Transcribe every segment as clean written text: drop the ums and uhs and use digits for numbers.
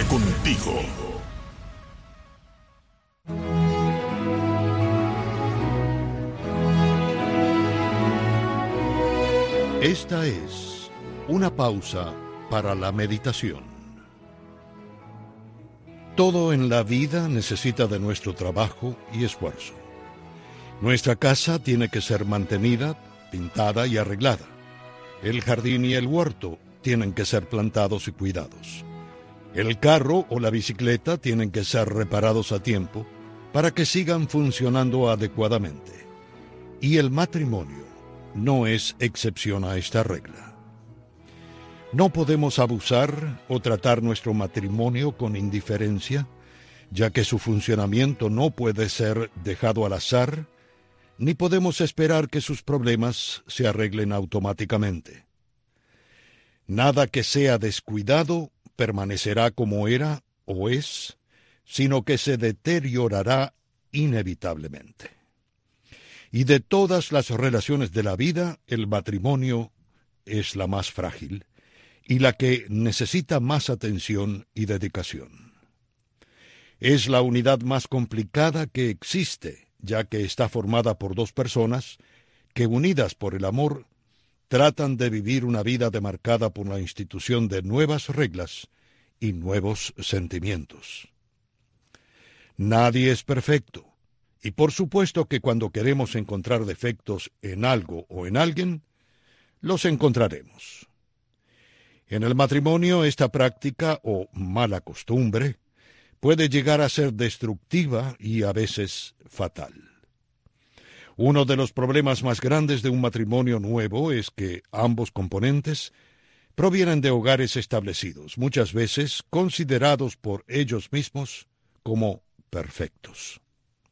contigo. Esta es una pausa para la meditación. Todo en la vida necesita de nuestro trabajo y esfuerzo. Nuestra casa tiene que ser mantenida, pintada y arreglada. El jardín y el huerto tienen que ser plantados y cuidados. El carro o la bicicleta tienen que ser reparados a tiempo para que sigan funcionando adecuadamente. Y el matrimonio no es excepción a esta regla. No podemos abusar o tratar nuestro matrimonio con indiferencia, ya que su funcionamiento no puede ser dejado al azar, ni podemos esperar que sus problemas se arreglen automáticamente. Nada que sea descuidado permanecerá como era o es, sino que se deteriorará inevitablemente. Y de todas las relaciones de la vida, el matrimonio es la más frágil y la que necesita más atención y dedicación. Es la unidad más complicada que existe, ya que está formada por dos personas que, unidas por el amor, tratan de vivir una vida demarcada por la institución de nuevas reglas y nuevos sentimientos. Nadie es perfecto. Y por supuesto que cuando queremos encontrar defectos en algo o en alguien, los encontraremos. En el matrimonio, esta práctica o mala costumbre puede llegar a ser destructiva y a veces fatal. Uno de los problemas más grandes de un matrimonio nuevo es que ambos componentes provienen de hogares establecidos, muchas veces considerados por ellos mismos como perfectos.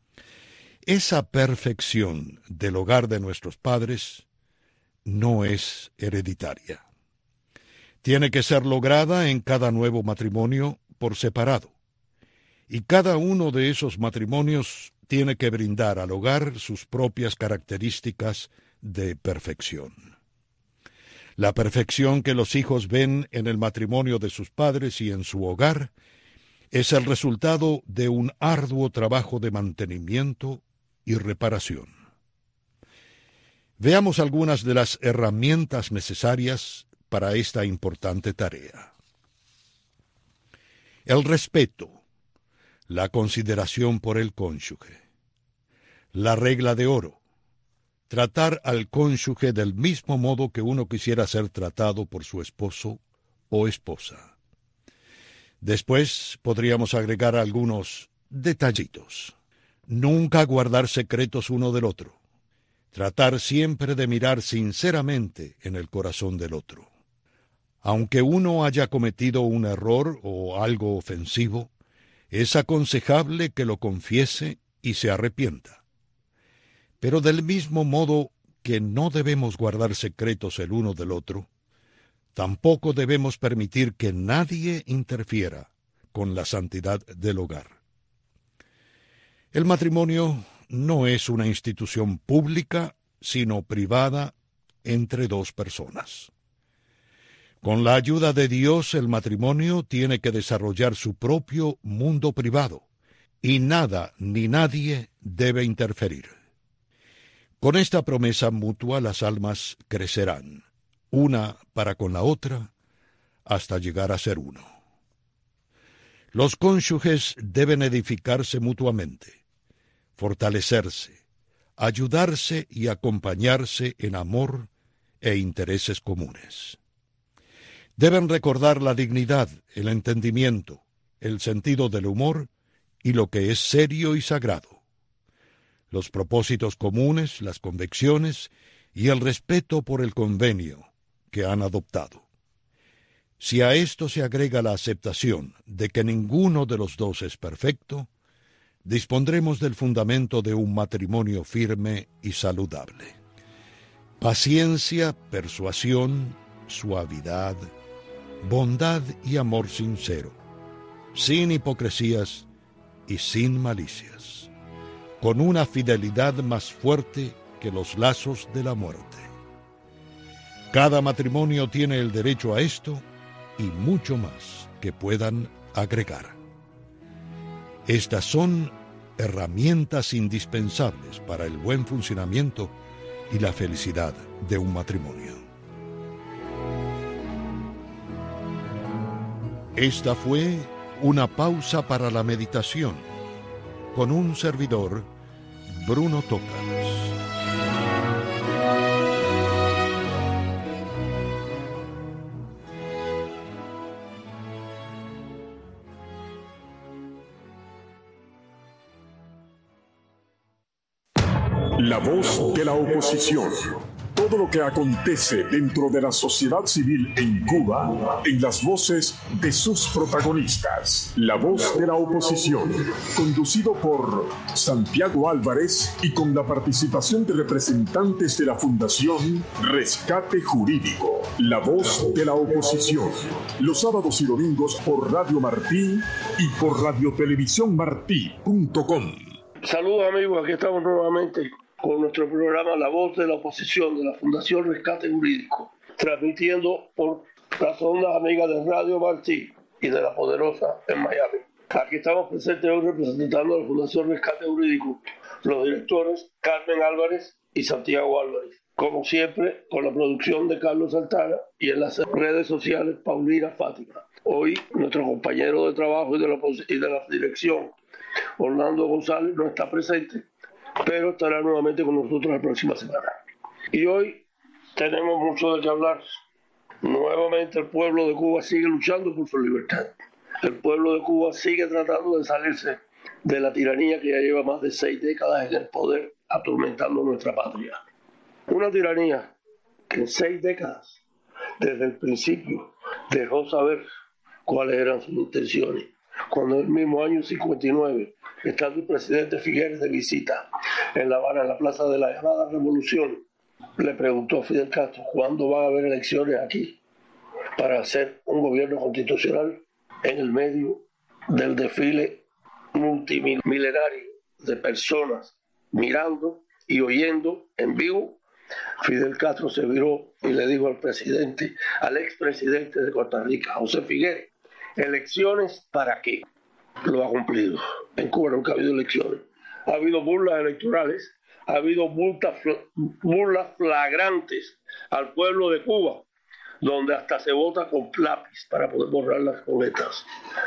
Esa perfección del hogar de nuestros padres no es hereditaria. Tiene que ser lograda en cada nuevo matrimonio por separado. Y cada uno de esos matrimonios tiene que brindar al hogar sus propias características de perfección. La perfección que los hijos ven en el matrimonio de sus padres y en su hogar es el resultado de un arduo trabajo de mantenimiento y reparación. Veamos algunas de las herramientas necesarias para esta importante tarea. El respeto, la consideración por el cónyuge. La regla de oro, tratar al cónyuge del mismo modo que uno quisiera ser tratado por su esposo o esposa. Después podríamos agregar algunos detallitos. Nunca guardar secretos uno del otro. Tratar siempre de mirar sinceramente en el corazón del otro. Aunque uno haya cometido un error o algo ofensivo, es aconsejable que lo confiese y se arrepienta. Pero del mismo modo que no debemos guardar secretos el uno del otro, tampoco debemos permitir que nadie interfiera con la santidad del hogar. El matrimonio no es una institución pública, sino privada entre dos personas. Con la ayuda de Dios, el matrimonio tiene que desarrollar su propio mundo privado, y nada ni nadie debe interferir. Con esta promesa mutua, las almas crecerán, una para con la otra, hasta llegar a ser uno. Los cónyuges deben edificarse mutuamente, fortalecerse, ayudarse y acompañarse en amor e intereses comunes. Deben recordar la dignidad, el entendimiento, el sentido del humor y lo que es serio y sagrado, los propósitos comunes, las convicciones y el respeto por el convenio que han adoptado. Si a esto se agrega la aceptación de que ninguno de los dos es perfecto, dispondremos del fundamento de un matrimonio firme y saludable. Paciencia, persuasión, suavidad, bondad y amor sincero, sin hipocresías y sin malicias, con una fidelidad más fuerte que los lazos de la muerte. Cada matrimonio tiene el derecho a esto y mucho más que puedan agregar. Estas son herramientas indispensables para el buen funcionamiento y la felicidad de un matrimonio. Esta fue una pausa para la meditación con un servidor, Bruno Tocas. La voz de la oposición. Todo lo que acontece dentro de la sociedad civil en Cuba, en las voces de sus protagonistas. La voz de la oposición, conducido por Santiago Álvarez y con la participación de representantes de la Fundación Rescate Jurídico. La voz de la oposición, los sábados y domingos por Radio Martí y por radiotelevisiónmartí.com. Saludos amigos, aquí estamos nuevamente con nuestro programa La Voz de la Oposición de la Fundación Rescate Jurídico, transmitiendo por las ondas amigas de Radio Martí y de La Poderosa en Miami. Aquí estamos presentes hoy representando a la Fundación Rescate Jurídico, los directores Carmen Álvarez y Santiago Álvarez. Como siempre, con la producción de Carlos Altara y en las redes sociales Paulina Fátima. Hoy, nuestro compañero de trabajo y de la dirección, Orlando González, no está presente, pero estará nuevamente con nosotros la próxima semana. Y hoy tenemos mucho de qué hablar. Nuevamente el pueblo de Cuba sigue luchando por su libertad. El pueblo de Cuba sigue tratando de salirse de la tiranía que ya lleva más de 6 décadas en el poder, atormentando nuestra patria. Una tiranía que en 6 décadas, desde el principio, dejó saber cuáles eran sus intenciones. Cuando en el mismo año 59, estando el presidente Figueres de visita en La Habana, en la plaza de la llamada Revolución, le preguntó a Fidel Castro cuándo van a haber elecciones aquí para hacer un gobierno constitucional en el medio del desfile multimilenario de personas mirando y oyendo en vivo. Fidel Castro se viró y le dijo al expresidente de Costa Rica, José Figueres, ¿elecciones para qué? Lo ha cumplido. En Cuba nunca ha habido elecciones. Ha habido burlas electorales, ha habido burlas flagrantes al pueblo de Cuba, donde hasta se vota con lápiz para poder borrar las boletas.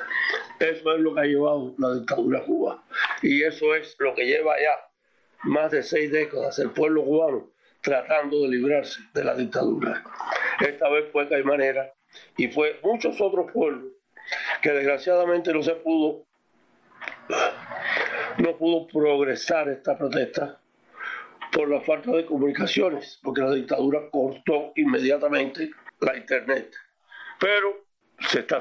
Eso es lo que ha llevado la dictadura a Cuba. Y eso es lo que lleva ya más de 6 décadas el pueblo cubano tratando de librarse de la dictadura. Esta vez fue Caimanera y fue muchos otros pueblos que desgraciadamente no pudo progresar esta protesta por la falta de comunicaciones, porque la dictadura cortó inmediatamente la internet. Pero se está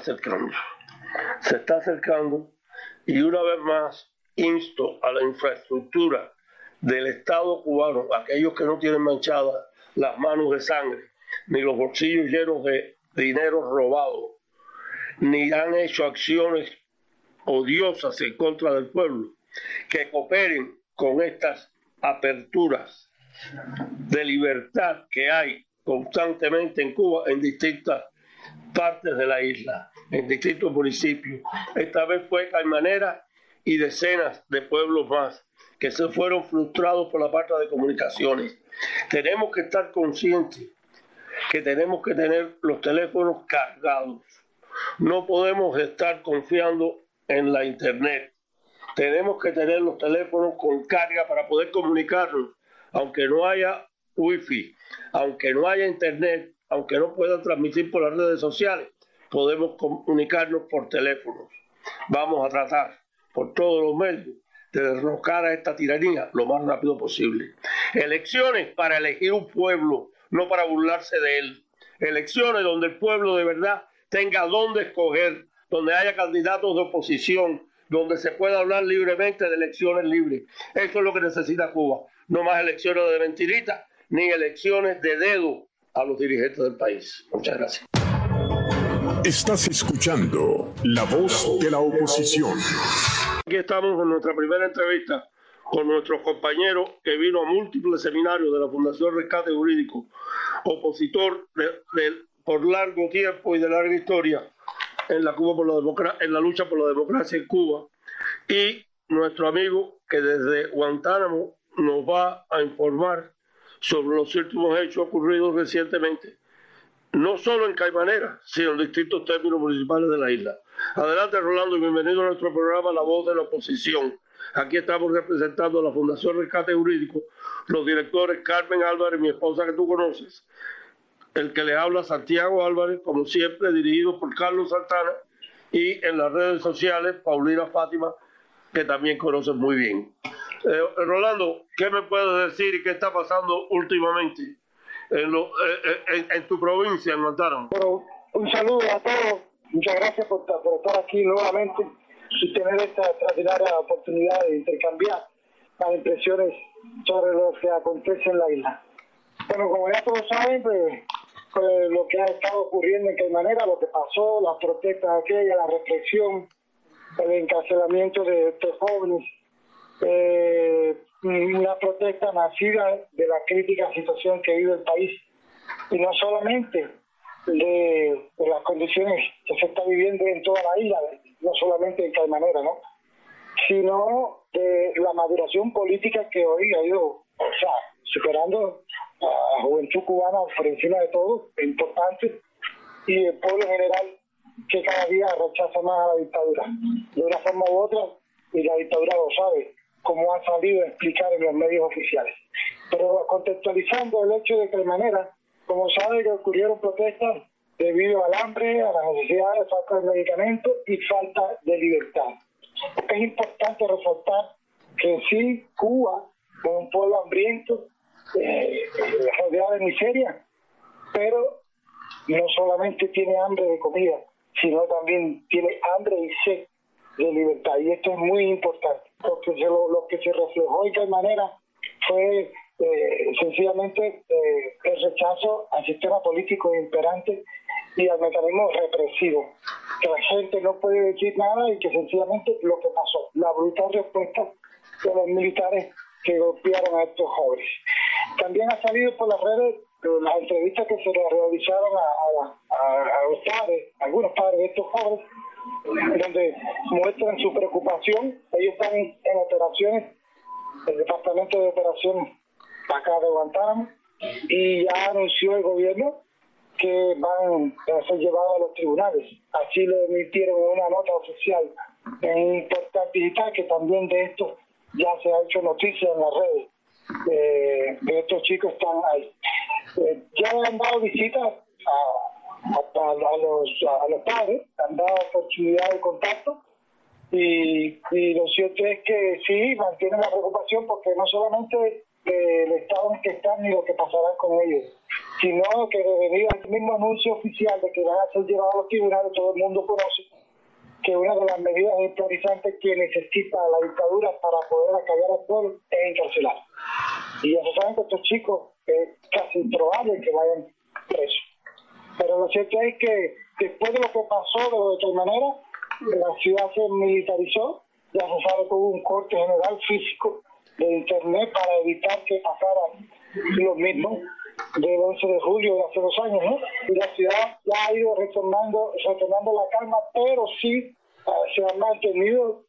acercando y una vez más insto a la infraestructura del Estado cubano, aquellos que no tienen manchadas las manos de sangre, ni los bolsillos llenos de dinero robado, ni han hecho acciones odiosas en contra del pueblo, que cooperen con estas aperturas de libertad que hay constantemente en Cuba en distintas partes de la isla, en distintos municipios. Esta vez fue Caimanera y decenas de pueblos más que se fueron frustrados por la falta de comunicaciones. Tenemos que estar conscientes que tenemos que tener los teléfonos cargados. No podemos estar confiando en la internet. Tenemos que tener los teléfonos con carga para poder comunicarnos, aunque no haya wifi, aunque no haya internet, aunque no puedan transmitir por las redes sociales, podemos comunicarnos por teléfonos. Vamos a tratar por todos los medios de derrocar a esta tiranía lo más rápido posible. Elecciones para elegir un pueblo, no para burlarse de él. Elecciones donde el pueblo de verdad tenga dónde escoger, donde haya candidatos de oposición, donde se pueda hablar libremente de elecciones libres. Eso es lo que necesita Cuba. No más elecciones de mentirita, ni elecciones de dedo a los dirigentes del país. Muchas gracias. Estás escuchando La Voz de la Oposición. Aquí estamos con nuestra primera entrevista con nuestro compañero que vino a múltiples seminarios de la Fundación Rescate Jurídico, opositor por largo tiempo y de larga historia en la en la lucha por la democracia en Cuba, y nuestro amigo que desde Guantánamo nos va a informar sobre los últimos hechos ocurridos recientemente, no solo en Caimanera, sino en distintos términos municipales de la isla. Adelante, Rolando, y bienvenido a nuestro programa La Voz de la Oposición. Aquí estamos representando a la Fundación Rescate Jurídico, los directores Carmen Álvarez, mi esposa que tú conoces, el que le habla Santiago Álvarez, como siempre, dirigido por Carlos Santana, y en las redes sociales Paulina Fátima, que también conoces muy bien. Rolando, ¿qué me puedes decir y qué está pasando últimamente en tu provincia, en Guantánamo? Bueno, un saludo a todos. Muchas gracias por estar aquí nuevamente y tener esta extraordinaria oportunidad de intercambiar las impresiones sobre lo que acontece en la isla. Bueno, como ya todos saben, pues lo que ha estado ocurriendo en Caimanera, lo que pasó, las protestas aquellas, la represión, el encarcelamiento de estos jóvenes, una protesta nacida de la crítica situación que vive el país, y no solamente de las condiciones que se está viviendo en toda la isla, no solamente en Caimanera, ¿no?, sino de la maduración política que hoy ha ido, superando a la juventud cubana por encima de todo, es importante, y el pueblo en general, que cada día rechaza más a la dictadura, de una forma u otra, y la dictadura lo sabe, como han salido a explicar en los medios oficiales. Pero contextualizando el hecho de Caimanera, como sabe que ocurrieron protestas debido al hambre, a la necesidad de falta de medicamentos y falta de libertad. Es importante resaltar que sí, Cuba es un pueblo hambriento, rodeado de miseria, pero no solamente tiene hambre de comida, sino también tiene hambre y sed de libertad. Y esto es muy importante, porque lo que se reflejó en Caimanera fue sencillamente el rechazo al sistema político imperante y al mecanismo represivo, que la gente no puede decir nada y que sencillamente lo que pasó, la brutal respuesta de los militares que golpearon a estos jóvenes. También ha salido por las redes las entrevistas que se le realizaron a los padres, algunos padres de estos jóvenes, donde muestran su preocupación. Ellos están en operaciones, el Departamento de Operaciones acá de Guantánamo, y ya anunció el gobierno que van a ser llevados a los tribunales. Así lo emitieron en una nota oficial en Portal Digital, que también de esto ya se ha hecho noticia en las redes. Estos chicos están ahí. Ya han dado visitas a los padres, han dado oportunidad de contacto, y lo cierto es que sí, mantienen la preocupación, porque no solamente el estado en que están ni lo que pasará con ellos, sino que debido al mismo anuncio oficial de que van a ser llevados a los tribunales, todo el mundo conoce que una de las medidas ejemplarizantes que necesita la dictadura para poder acallar al pueblo es encarcelar. Y ya se saben que estos chicos es casi improbable que vayan presos. Pero lo cierto es que después de lo que pasó, de lo de Caimanera, la ciudad se militarizó, ya se sabe que hubo un corte general físico de internet para evitar que pasara lo mismo del 11 de julio de hace 2 años, ¿no? Y la ciudad ya ha ido retornando la calma, pero sí se han mantenido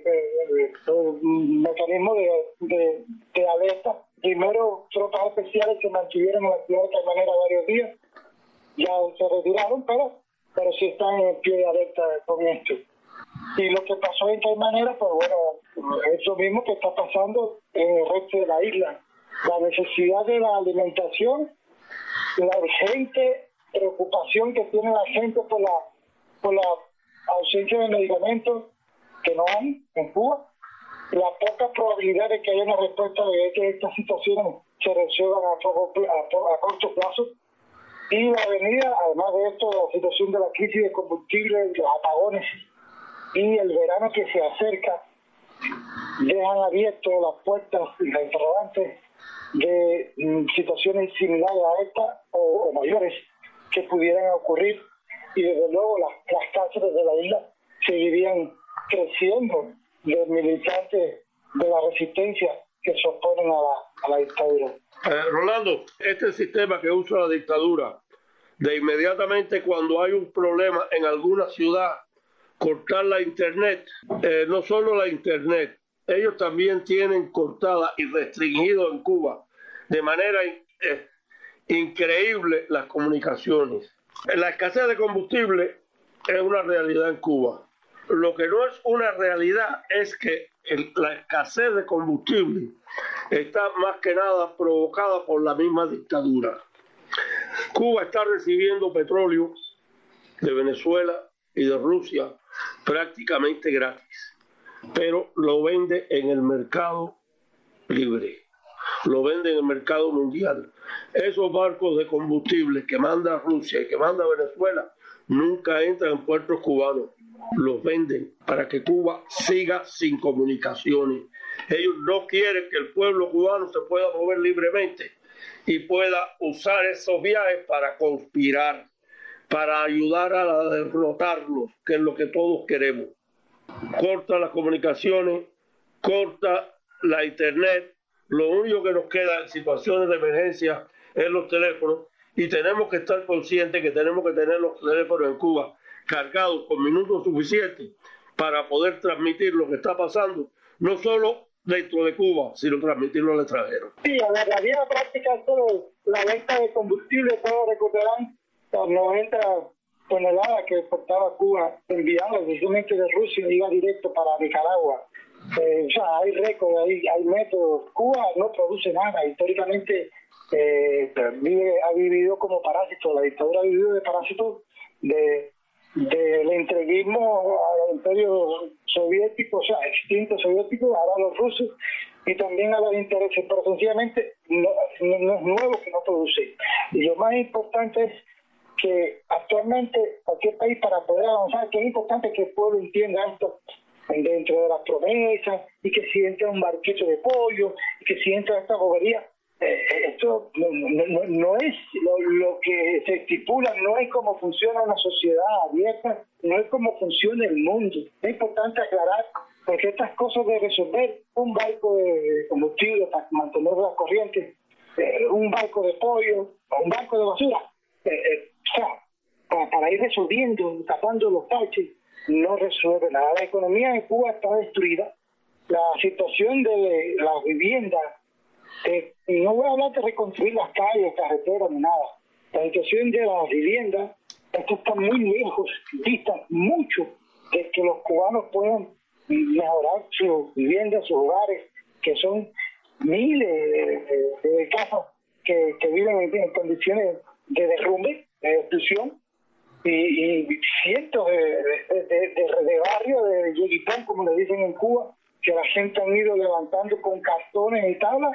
mecanismos de alerta. Primero, tropas especiales que mantuvieron en la ciudad de Caimanera varios días, ya se retiraron, pero sí están en pie de alerta con esto. Y lo que pasó en Caimanera, pues bueno, es lo mismo que está pasando en el resto de la isla. La necesidad de la alimentación, la urgente preocupación que tiene la gente por la ausencia de medicamentos que no hay en Cuba, la poca probabilidad de que haya una respuesta de que estas situaciones se resuelvan a corto plazo, y la venida, además de esto, la situación de la crisis de combustible, los apagones y el verano que se acerca, dejan abiertas las puertas y las interrogantes de situaciones similares a esta o mayores que pudieran ocurrir, y desde luego las cárceles de la isla seguirían creciendo de militantes de la resistencia que se oponen a la dictadura. Rolando, este sistema que usa la dictadura de inmediatamente cuando hay un problema en alguna ciudad, cortar la internet. No solo la internet, ellos también tienen cortada y restringido en Cuba de manera increíble las comunicaciones. La escasez de combustible es una realidad en Cuba. Lo que no es una realidad es que la escasez de combustible está más que nada provocada por la misma dictadura. Cuba está recibiendo petróleo de Venezuela y de Rusia prácticamente gratis, pero lo vende en el mercado libre, lo vende en el mercado mundial. Esos barcos de combustible que manda Rusia y que manda Venezuela nunca entran en puertos cubanos, los venden para que Cuba siga sin comunicaciones. Ellos no quieren que el pueblo cubano se pueda mover libremente y pueda usar esos viajes para conspirar, para ayudar a derrotarlos, que es lo que todos queremos. Corta las comunicaciones, corta la internet. Lo único que nos queda en situaciones de emergencia es los teléfonos, y tenemos que estar conscientes que tenemos que tener los teléfonos en Cuba cargados con minutos suficientes para poder transmitir lo que está pasando, no solo dentro de Cuba, sino transmitirlo al extranjero. Sí, a la vida práctica, todo, la venta de combustible, todo recuperan las 90 toneladas que exportaba Cuba, enviadas precisamente de Rusia, iba directo para Nicaragua. O sea, hay récord, hay métodos. Cuba no produce nada. Históricamente ha vivido como parásito. La dictadura ha vivido de parásito del entreguismo al imperio soviético, o sea, extinto soviético, ahora a los rusos y también a los intereses, pero sencillamente no es nuevo que no produce. Y lo más importante es que actualmente cualquier país, para poder avanzar, que es importante que el pueblo entienda esto dentro de las promesas, y que si entra un barquito de pollo, y que si entra esta bobería, esto no es lo que se estipula, no es cómo funciona una sociedad abierta, no es cómo funciona el mundo. Es importante aclarar, porque estas cosas de resolver un barco de combustible para mantener la corriente, un barco de pollo, un barco de basura, para ir resolviendo, tapando los parches, no resuelve nada. La economía de Cuba está destruida. La situación de las viviendas, no voy a hablar de reconstruir las calles, carreteras ni nada. La situación de las viviendas, esto está muy lejos, dista mucho de que los cubanos puedan mejorar sus viviendas, sus hogares, que son miles de casas que viven en condiciones de derrumbe, de destrucción, y cientos de barrios de yeguipán, como le dicen en Cuba, que la gente han ido levantando con cartones y tablas.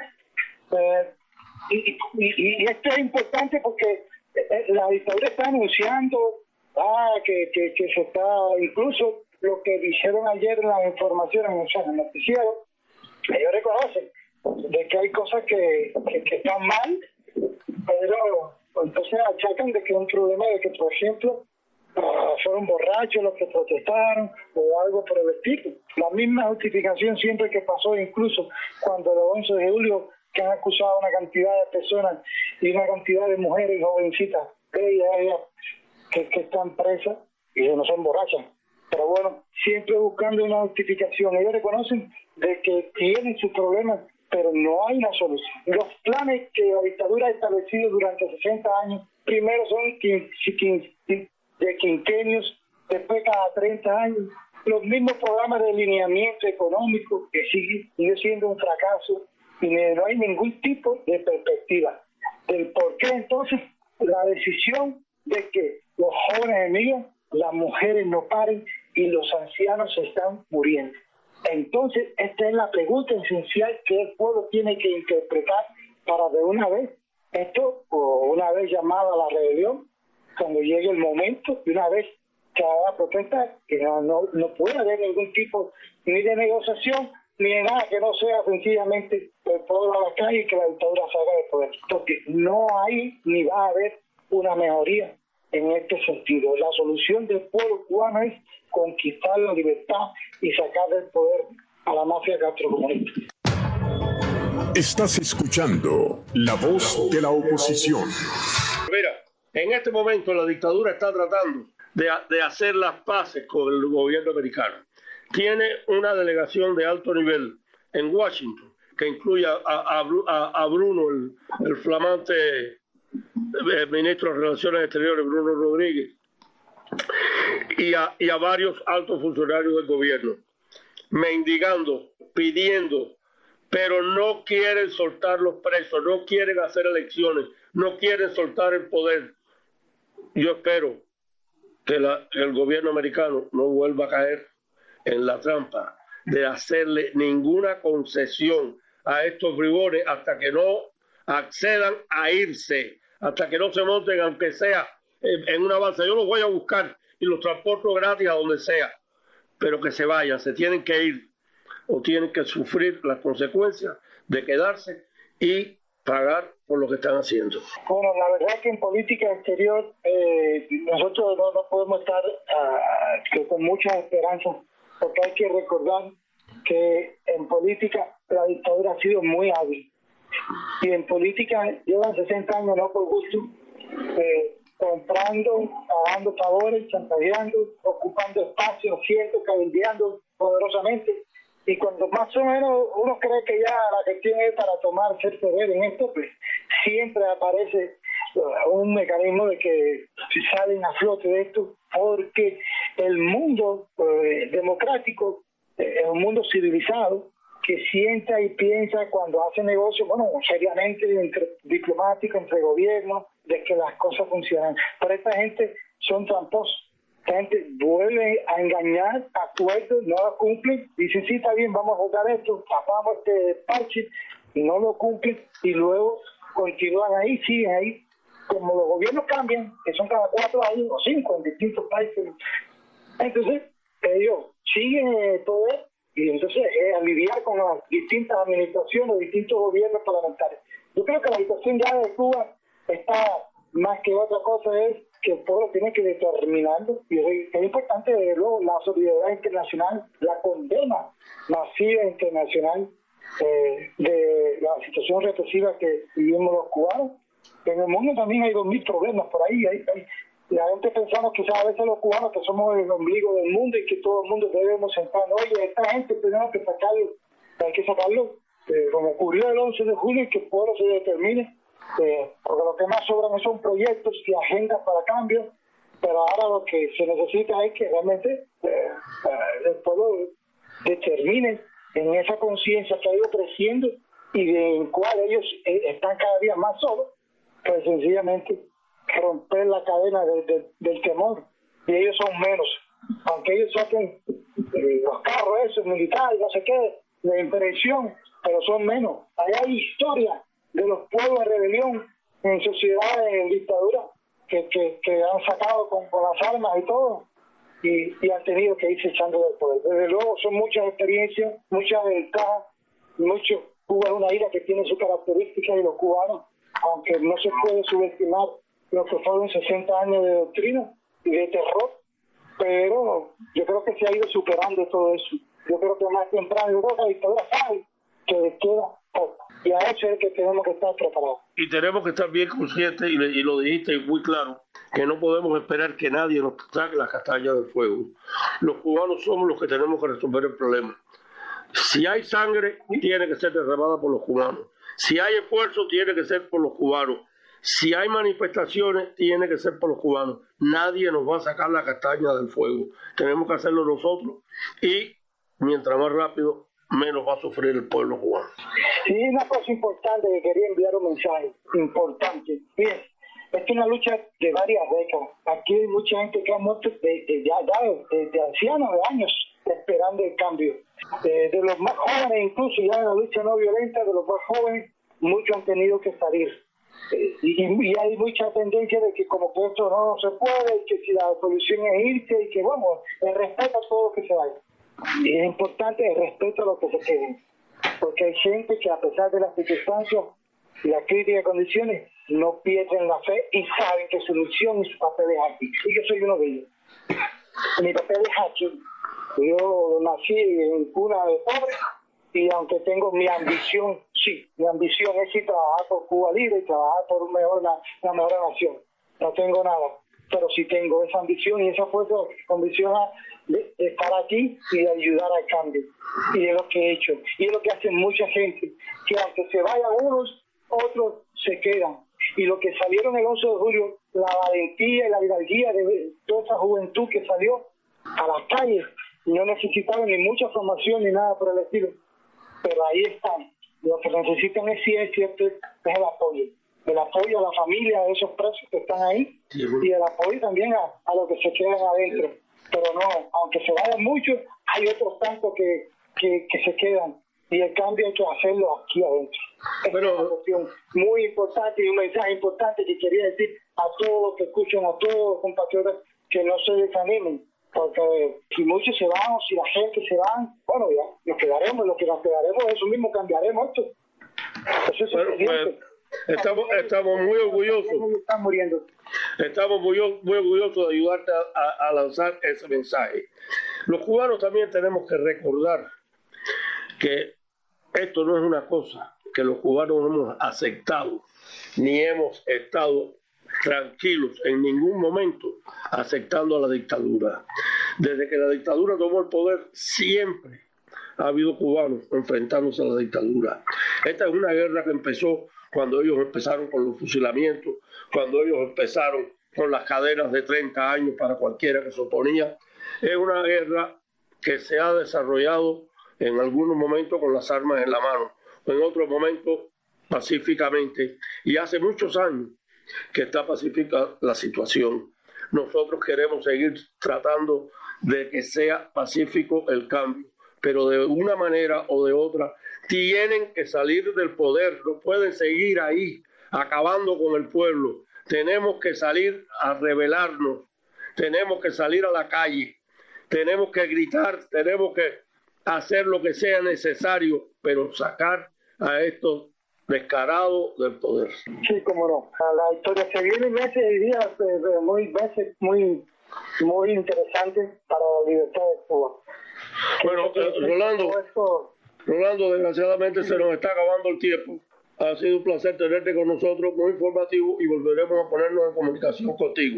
Y esto es importante porque la dictadura está anunciando que se está, incluso lo que dijeron ayer en las informaciones, en el noticiero, ellos reconocen de que hay cosas que están mal, pero entonces achacan de que es un problema de que, por ejemplo, fueron borrachos los que protestaron o algo por el estilo. La misma justificación siempre que pasó, incluso cuando el 11 de julio, que han acusado a una cantidad de personas y una cantidad de mujeres jovencitas, ellas que están presas y que no son borrachas. Pero bueno, siempre buscando una justificación. Ellos reconocen de que tienen sus problemas, pero no hay una solución. Los planes que la dictadura ha establecido durante 60 años, primero son de quinquenios, después cada 30 años, los mismos programas de lineamiento económico que sigue siendo un fracaso, y no hay ningún tipo de perspectiva del por qué entonces la decisión de que los jóvenes emigran, las mujeres no paren y los ancianos se están muriendo. Entonces esta es la pregunta esencial que el pueblo tiene que interpretar para de una vez esto, o una vez llamada a la rebelión, cuando llegue el momento, de una vez que haga protesta, que no puede haber ningún tipo ni de negociación ni de nada que no sea sencillamente el pueblo a la calle y que la dictadura salga de poder, porque no hay ni va a haber una mejoría en este sentido. La solución del pueblo cubano es conquistar la libertad y sacar del poder a la mafia gastrocomunista. Estás escuchando La Voz de la Oposición. Mira, En este momento la dictadura está tratando de hacer las paces con el gobierno americano. Tiene una delegación de alto nivel en Washington, que incluye a Bruno, el flamante ministro de Relaciones Exteriores, Bruno Rodríguez, y a varios altos funcionarios del gobierno, mendigando, pidiendo, pero no quieren soltar los presos, no quieren hacer elecciones, no quieren soltar el poder. Yo espero que el gobierno americano no vuelva a caer en la trampa de hacerle ninguna concesión a estos bribones hasta que no accedan a irse, hasta que no se monten, aunque sea en una balsa. Yo los voy a buscar y los transporto gratis a donde sea, pero que se vayan, se tienen que ir o tienen que sufrir las consecuencias de quedarse y pagar por lo que están haciendo. Bueno, la verdad es que en política exterior nosotros no podemos estar con muchas esperanzas, porque hay que recordar que en política la dictadura ha sido muy hábil, y en política llevan 60 años no por gusto, comprando, pagando favores, chantajeando, ocupando espacios ciertos, cabildeando poderosamente, y cuando más o menos uno cree que ya la gestión es para tomar cierto poder en esto, pues siempre aparece un mecanismo de que salen a flote de esto, porque el mundo democrático es un mundo civilizado que sienta y piensa cuando hace negocios, bueno, seriamente, diplomático, entre gobiernos, de que las cosas funcionan. Pero esta gente son tramposos. Esta gente vuelve a engañar, acuerdos, no lo cumplen, dicen, sí, está bien, vamos a votar esto, tapamos este parche, y no lo cumplen, y luego continúan ahí, siguen ahí. Como los gobiernos cambian, que son cada 4 años o 5 en distintos países, entonces ellos siguen el poder, y entonces lidiar con las distintas administraciones, distintos gobiernos parlamentarios. Yo creo que la situación ya de Cuba está más que otra cosa, es que el pueblo tiene que determinarlo, y es importante, desde luego, la solidaridad internacional, la condena masiva internacional de la situación represiva que vivimos los cubanos. En el mundo también hay 2000 problemas por ahí. La gente pensamos quizás a veces los cubanos que somos el ombligo del mundo y que todo el mundo debemos sentarnos. Oye, esta gente tenemos que sacarlo, hay que sacarlo, como ocurrió el 11 de julio, y que el pueblo se determine, porque lo que más sobran son proyectos y agendas para cambio, pero ahora lo que se necesita es que realmente el pueblo determine en esa conciencia que ha ido creciendo y de cual ellos están cada día más solos, pues sencillamente romper la cadena del temor, y ellos son menos, aunque ellos saquen los carros esos militares, no sé qué, la impresión, pero son menos. Allá hay historia de los pueblos en rebelión en sociedades, en dictadura, que han sacado con las armas y todo, y han tenido que irse echando del poder. Desde luego son muchas experiencias, muchas ventajas, Cuba es una isla que tiene sus características, y los cubanos, aunque no se puede subestimar lo que fueron 60 años de doctrina y de terror, pero yo creo que se ha ido superando todo eso. Yo creo que más temprano, yo creo que la dictadura sabe que le queda poco, y a eso es que tenemos que estar preparados. Y tenemos que estar bien conscientes, y lo dijiste muy claro, que no podemos esperar que nadie nos saque las castañas del fuego. Los cubanos somos los que tenemos que resolver el problema. Si hay sangre, tiene que ser derramada por los cubanos. Si hay esfuerzo, tiene que ser por los cubanos. Si hay manifestaciones, tiene que ser por los cubanos. Nadie nos va a sacar la castaña del fuego. Tenemos que hacerlo nosotros, y mientras más rápido, menos va a sufrir el pueblo cubano. Sí, una cosa importante que quería enviar un mensaje importante. Bien, esta es una lucha de varias décadas. Aquí hay mucha gente que ha muerto de ancianos, de años, esperando el cambio. De los más jóvenes, incluso ya en la lucha no violenta, de los más jóvenes, muchos han tenido que salir. Y hay mucha tendencia de que como que esto no se puede, y que si la solución es irse, y que bueno, el respeto a todo lo que se vaya. Y es importante el respeto a lo que se quede, porque hay gente que a pesar de las circunstancias y las críticas condiciones, no pierden la fe y saben que su misión y su papel es aquí. Y yo soy uno de ellos. Mi papel es aquí. Yo nací en cuna de pobre, y aunque tengo mi ambición, mi ambición es trabajar por Cuba libre y trabajar por la mejor nación. no tengo nada, pero sí tengo esa ambición y esa fuerza que condiciona de estar aquí y de ayudar al cambio. Y es lo que he hecho. Y es lo que hace mucha gente, que aunque se vayan unos, otros se quedan. Y lo que salieron el 11 de julio, la valentía y la hidalguía de toda esa juventud que salió a las calles, no necesitaban ni mucha formación ni nada por el estilo, pero ahí están. Lo que necesitan es cierto, es el apoyo a la familia de esos presos que están ahí, sí, y el apoyo también a los que se quedan adentro. Pero no, aunque se vayan muchos, hay otros tantos que se quedan, y el cambio hay que hacerlo aquí adentro. Bueno, es una cuestión muy importante y un mensaje importante que quería decir a todos los que escuchan, a todos los compatriotas, que no se desanimen, porque si muchos se van o si la gente se van, bueno, ya nos quedaremos, eso mismo cambiaremos esto. Bueno, estamos muy orgullosos. Están muriendo. Estamos muy orgullosos de ayudarte a lanzar ese mensaje. Los cubanos también tenemos que recordar que esto no es una cosa que los cubanos hemos aceptado, ni hemos estado tranquilos en ningún momento aceptando a la dictadura. Desde que la dictadura tomó el poder, siempre ha habido cubanos enfrentándose a la dictadura. Esta es una guerra que empezó cuando ellos empezaron con los fusilamientos, cuando ellos empezaron con las cadenas de 30 años para cualquiera que se oponía. Es una guerra que se ha desarrollado en algunos momentos con las armas en la mano, en otros momentos pacíficamente, y hace muchos años que está pacífica la situación. Nosotros queremos seguir tratando de que sea pacífico el cambio, pero de una manera o de otra tienen que salir del poder, no pueden seguir ahí acabando con el pueblo. Tenemos que salir a rebelarnos, tenemos que salir a la calle, tenemos que gritar, tenemos que hacer lo que sea necesario, pero sacar a estos descarados del poder. Sí, cómo no. La historia se viene meses y días muy interesantes para la libertad de Cuba. Bueno, Rolando, desgraciadamente se nos está acabando el tiempo. Ha sido un placer tenerte con nosotros, muy informativo, y volveremos a ponernos en comunicación contigo.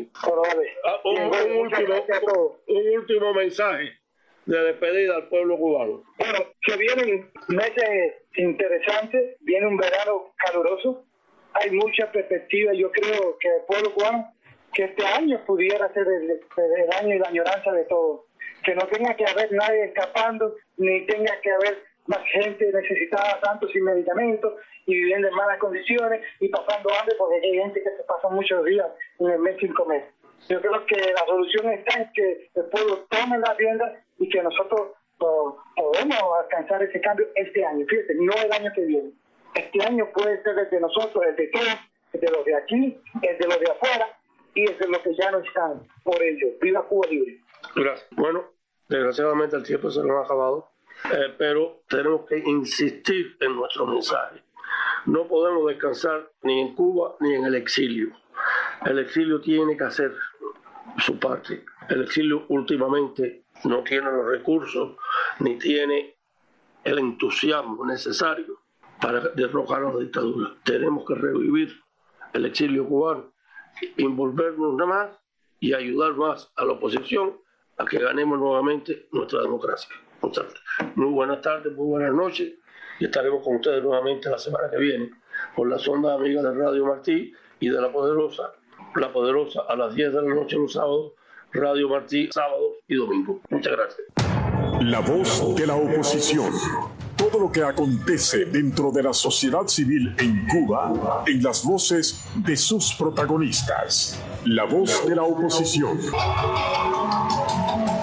Un último mensaje de despedida al pueblo cubano. Bueno, que vienen meses interesantes, viene un verano caluroso, hay mucha perspectiva. Yo creo que el pueblo cubano, que este año pudiera ser el año y la añoranza de todos, que no tenga que haber nadie escapando, ni tenga que haber más gente necesitada tanto sin medicamentos y viviendo en malas condiciones y pasando hambre, porque hay gente que se pasa muchos días en el mes sin comer. Yo creo que la solución está en que el pueblo tome las riendas y que nosotros podemos alcanzar ese cambio este año. Fíjate, no el año que viene. Este año puede ser el de nosotros, el de todos, el de los de aquí, el de los de afuera y el de los que ya no están. Por ello, viva Cuba libre. Gracias. Bueno, desgraciadamente el tiempo se nos ha acabado, pero tenemos que insistir en nuestro mensaje. No podemos descansar ni en Cuba ni en el exilio. El exilio tiene que hacer su parte. El exilio últimamente no tiene los recursos ni tiene el entusiasmo necesario para derrocar a la dictadura. Tenemos que revivir el exilio cubano, envolvernos nada más y ayudar más a la oposición a que ganemos nuevamente nuestra democracia. Muy buenas tardes, muy buenas noches, y estaremos con ustedes nuevamente la semana que viene por las ondas amigas de Radio Martí y de La Poderosa a las 10 de la noche los sábados, Radio Martí, sábados y domingos. Muchas gracias. La voz de la oposición. Todo lo que acontece dentro de la sociedad civil en Cuba, en las voces de sus protagonistas. La voz de la oposición.